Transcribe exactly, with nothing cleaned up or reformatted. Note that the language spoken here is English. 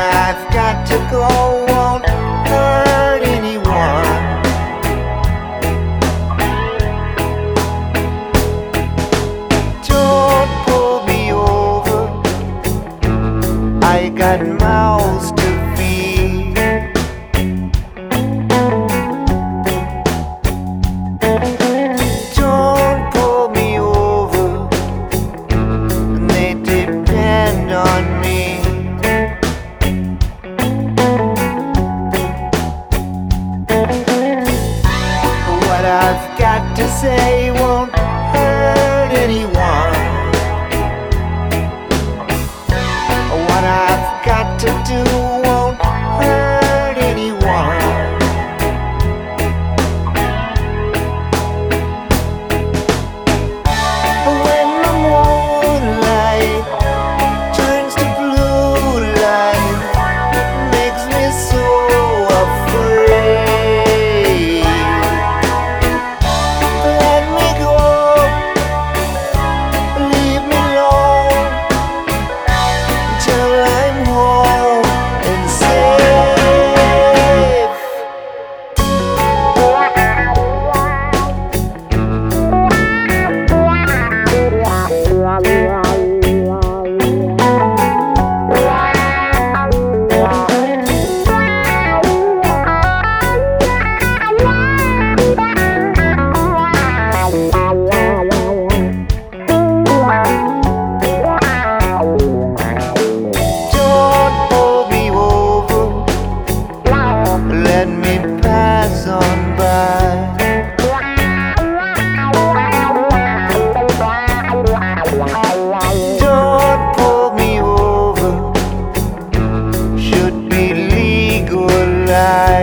I've got to go won't hurt anyone. Don't pull me over, I got mouths to feed. Don't pull me over, they depend on me. What I've got to say won't hurt anyone. What I've got to do won't hurt anyone. When the moonlight turns to blue light, makes me so afraid. Let me go, leave me alone till I'm home and safe. Don't pull me over, let me pass on by. Don't pull me over, should be legalized.